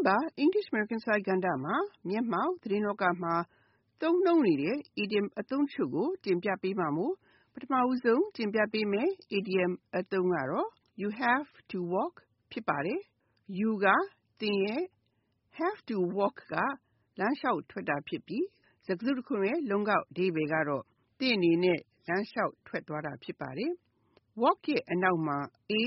English American စာကဏ္ဍမှာမျက်မှောက်သတင်းလောကမှာသုံးနှုန်းနေတဲ့ idiom အသုံးတချို့ကိုတင်ပြပေးမှာမို့ပထမဦးဆုံးတင်ပြပေးမယ် idiom အသုံးကတော့ You have to walk ဖြစ်ပါတယ်။ You ကသင်ရဲ့ have to walk ကလမ်းလျှောက်ထွက်တာဖြစ်ပြီးစကားစုတစ်ခုရဲ့လုံးကောက်အဓိပ္ပာယ်ကတော့သင်အနေနဲ့လမ်းလျှောက်ထွက်သွားတာဖြစ်ပါတယ်။ Walk ရဲ့အနောက်မှာ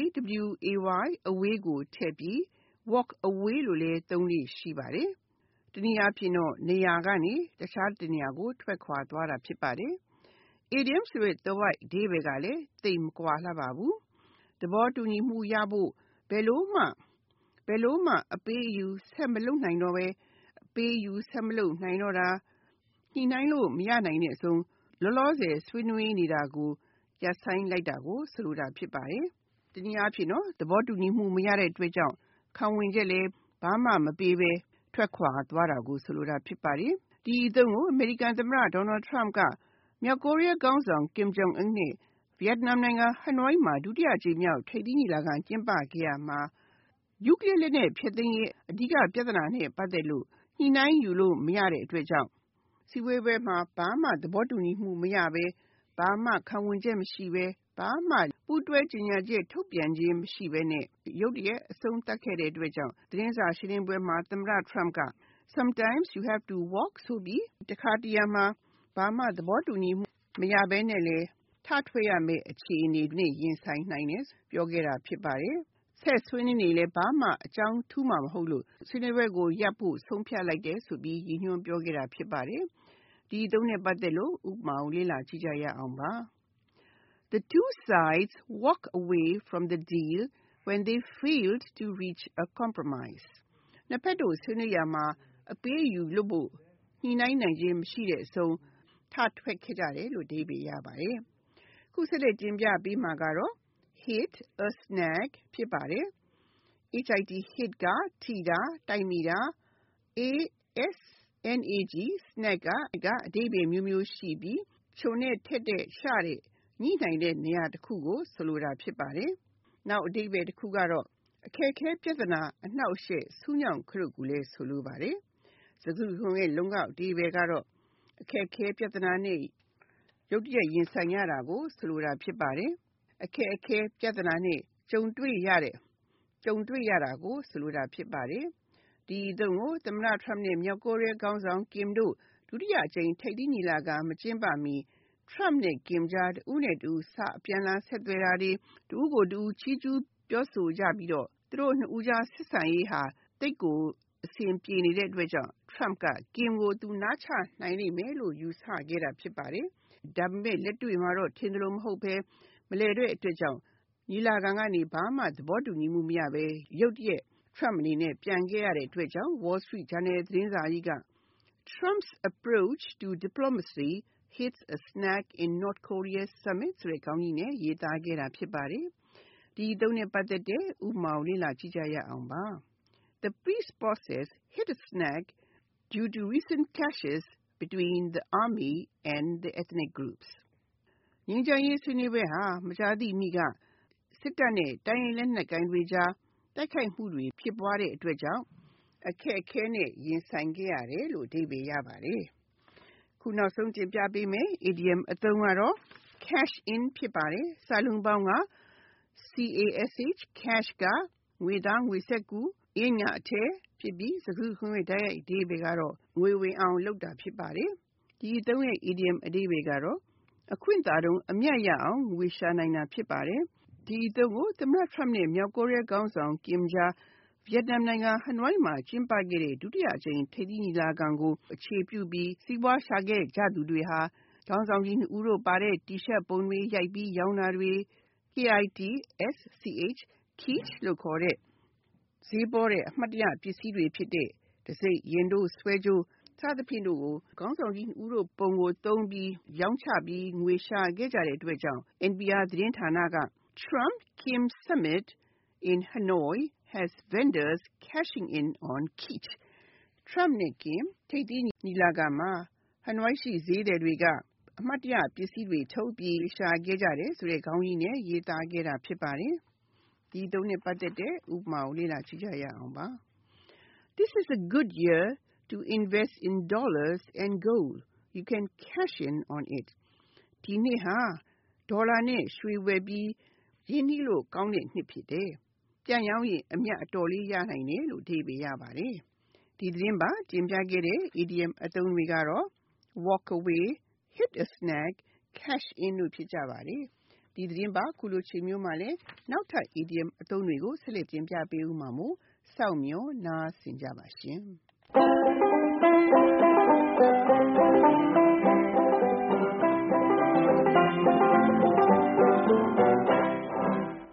away အဝေးကိုထည့်ပြီးwalk away လို့လည်းသုံးလို့ရှိပါတယ်။တနည်းအားဖြင့်တော့နေရာကနေတခြားတနေရာကိုထွက်ခွာသွားတာဖြစ်ပါတယ်။ Idiom ဆိုတဲ့သွယ်ဝိုက်အဓိပ္ပာယ်ကလည်းသိပ်မကွာလှပါဘူး။သဘောတူညီမှုရဖို့ဘယ်လိုမှအပေးအယူဆက်မလုပ်နိုင်တော့ဘဲအပေးအယူဆက်မလုပ်နိုင်တော့တာညှိနှိုင်းလို့မရနိုင်တဲ့အဆုံးလောလောဆယ်ဆွေးနွေးနေတာကိုရပ်ဆိုင်းလိုက်တာကိုဆိုလိုတာဖြစ်ပါတယ်။တနည်းအားဖြင့်တော့သဘောတူညီမှုမရတဲ့အတွက်ကြောင့်ခံဝင်ချက်လည်းဘာမှမပေးဘဲထွက်ခွာသွားတာကိုဆိုလိုတာဖြစ်ပါတယ်။ဒီအသုံးကိုအမေရိကန်သမ္မတ Donald Trump ကမြောက်ကိုရီးယားခေါင်းဆောင် Kim Jong Un နဲ့ဗီယက်နမ်နိုင်ငံဟနွိုင်းမှာဒုတိယအကြိမ်မြောက်ထိပ်သီးညီလာခံကျင်းပခဲ့ရမှာနျူကလီးယားလက်နက်ဖျက်သိမ်းရေးအဓိကပြဿနာနဲ့ပတ်သက်လို့ညှိနှိုင်းယူလို့မရတဲ့အတွက်ကြောင့်စည်းဝေးပွဲမှာဘာမှသဘောတူညီမှုမရဘဲဘာမှခံဝင်ချက်မရှိဘဲဘာမှပူးတွဲကြေညာချက်ထုတ်ပြန်ခြင်းမရှိဘဲနဲ့ရုတ်တရက်အဆုံးသတ်ခဲ့တဲ့အတွက်ကြောင့်သတင်းစာရှင်းလင်းပွဲမှာသမ္မတ Trump က Sometimes you have to walk ဆိုပြီးတခါတရံမှာဘာမှသဘောတူညီမှုမရဘဲနဲ့လေထထွက်ရမယ့်အခြေအနေနဲ့ရင်ဆိုင်နိုင်တယ်ပြောခဲ့တာဖြစ်ပါတယ်။ဆက်ဆွေးနွေးနေလဲဘာမှအကြောင်းထူးမှာမဟုတ်လို့ဆွေးနွေးပွဲကိုရပ်ဖို့ဆုံးဖြတ်လိုက်တယ်ဆိုပြီးရည်ညွှန်းပြောခဲ့တာဖြစ်ပါတယ်။ဒီအသုံးနဲ့ပတ်သက်လို့ဥပမာကိုလေ့လာကြည့်ကြရအောင်ပါ။ The two sides walk away from the deal when they failed to reach a compromise. နှစ်ဖက်တို့ဆွေးနွေးရမှာအပေးအယူလုပ်ဖို့ညှိနှိုင်းနိုင်ခြင်းမရှိတဲ့အဆုံးထထွက်ခဲ့ကြတယ်လို့အဓိပ္ပာယ်ရပါတယ်။ခုဆက်လက်တင်ပြပေးမှာကတော့ hit a snag ဖြစ်ပါတယ်။ hit ကထိတာတိုက်မိတာ snag ကအဓိပ္ပာယ်မျိုးမျိုးရှိပြီးခြုံနဲ့ထက်တဲ့ရှတဲ့ညှိနိုင်တဲ့နေရာတစ်ခုကိုဆိုလိုတာဖြစ်ပါတယ်။နောက်အဓိပ္ပာယ်တစ်ခုကတော့အခက်အခဲပြဿနာအနှောက်အယှက်ဆူးညောင်ခလုတ်ကိုလည်းဆိုလိုပါတယ်။စကားစုတစ်ခုရဲ့လုံးကောက်အဓိပ္ပာယ်ကတော့အခက်အခဲပြဿနာနဲ့ရုတ်တရက်ရင်ဆိုင်ရတာကိုဆိုလိုတာဖြစ်ပါတယ်။အခက်အခဲပြဿနာနဲ့ကြုံတွေ့ရတာကိုဆိုလိုတာဖြစ်ပါတယ်။ဒီအသုံးကိုသမ္မတ Trump နဲ့မြောက်ကိုရီးယားခေါင်းဆောင် Kim တို့ဒုတိယအကြိမ်ထိပ်သီးညီလာခံမကျင်းပမီTrump နဲ့ Kim ကြားတဦးနဲ့တဦးစာအပြန်အလှန်ဆက်သွယ်တာတွေတဦးကိုတဦးချီးကျူးပြောဆိုကြပြီးတော့သူတို့နှစ်ဦးကြားဆက်ဆံရေးဟာသိပ်ကိုအဆင်ပြေနေတဲ့အတွက်ကြောင့် Trump က Kim ကိုသူနားချနိုင်လိမ့်မယ်လို့ယူဆခဲ့တာဖြစ်ပါတယ်။ဒါပေမဲ့လက်တွေ့မှာတော့ထင်သလိုမဟုတ်ဘဲမလည်တဲ့အတွက်ကြောင့်ညီလာခံကနေဘာမှသဘောတူညီမှုမရဘဲရုတ်တရက် Trump အနေနဲ့ပြန်ခဲ့ရတဲ့အတွက်ကြောင့် Wall Street Journal သတင်းစာကြီးက Trump's approach to diplomacy hits a snag in North Korea's summit ဆိုတဲ့ခေါင်းကြီးနဲ့ရေးသားခဲ့တာဖြစ်ပါတယ်။ဒီအသုံးနဲ့ပတ်သက်တဲ့ဥပမာကိုလေ့လာကြည့်ကြရအောင်ပါ။ The peace process hit a snag due to recent clashes between the army and the ethnic groups. ငြိမ်းချမ်းရေးဆွေးနွေးပွဲဟာမကြာသေးမီကစစ်တပ်နဲ့တိုင်းရင်းလက်နက်ကိုင်တွေကြားတိုက်ခိုက်မှုတွေဖြစ်ပွားတဲ့အတွက်ကြောင့်အခက်အခဲနဲ့ရင်ဆိုင်ခဲ့ရတယ်လို့အဓိပ္ပာယ်ရပါတယ်။ခုနောက်ဆုံးတင်ပြပေးမယ် idiom အသုံးကတော့ cash in ဖြစ်ပါတယ်။စာလုံးပေါင်းက cash ကငွေသားငွေစက္ကူ in ကအထည်ဖြစ်ပြီးစကားစုခွင့်ရဲ့တိုက်ရိုက်အဓိပ္ပာယ်ကတော့ငွေဝင်အောင်လုပ်တာဖြစ်ပါတယ်။ဒီအသုံးရဲ့ idiom အဓိပ္ပာယ်ကတော့အခွင့်သာတုံးအမြတ်ရအောင်ငွေရှာနိုင်တာဖြစ်ပါတယ်။ဒီအသုံးကိုသမ္မတ Trump နဲ့မြောက်ကိုရီးယားခေါင်းဆောင် Kim ကြားဗီယက်နမ်နိုင်ငံဟနွိုင်းမှာကျင်းပခဲ့တဲ့ဒုတိယအကြိမ်ထိပ်သီးညီလာခံကိုအခြေပြုပြီးစီးပွားရှာခဲ့ကြသူတွေဟာခေါင်းဆောင်ကြီးနှစ်ဦးတို့ပါတဲ့ T-shirt ပုံတွေရိုက်ပြီးရောင်းတာတွေ kitsch လို့ခေါ်တဲ့ဈေးပေါတဲ့အမှတ်တရပစ္စည်းတွေဖြစ်တဲ့တံဆိပ်ရင်တို့ဆွဲကြိုးစသဖြင့်တို့ကိုခေါင်းဆောင်ကြီးနှစ်ဦးတို့ပုံကိုသုံးပြီးရောင်းချပြီးငွေရှာခဲ့ကြတဲ့အတွက်ကြောင့် NPR သတင်းဌာနက Trump-Kim summit in Hanoi has vendors cashing in on kitsch. Trump နဲ့ Kim ထိပ်သီးညီလာခံမှာဟနွိုင်းရှိဈေးသည်တွေကအမှတ်တရပစ္စည်းတွေထုတ်ပြီးရှာခဲ့ကြတယ်ဆိုတဲ့ခေါင်းကြီးနဲ့ရေးသားခဲ့တာဖြစ်ပါတယ်။ဒီအသုံးနဲ့ပတ်သက်တဲ့ဥပမာကိုလေ့လာကြည့်ကြရအောင်ပါ This is a good year to invest in dollars and gold. You can cash in on it. ဒီနှစ်ဟာဒေါ်လာနဲ့ရွှေဝယ်ပြီးရင်းနှီးလို့ကောင်းတဲ့နှစ်ဖြစ်တယ်။ပြန်ရောင်းရင်အမြတ်အတော်လေးရနိုင်တယ်လို့အဓိပ္ပာယ်ရပါတယ်။ဒီသတင်းပါတင်ပြခဲ့တဲ့ idiom အသုံးတွေကတော့ walk away, hit a snag, cash in တို့ဖြစ်ကြပါတယ်။ဒီသတင်းပါခုလိုချိန်မျိုးမှာလည်းနောက်ထပ် idiom အသုံးတွေကိုဆက်လက်တင်ပြပေးဦးမှာမို့စောင့်မျှော်နားဆင်ကြပါရှင်။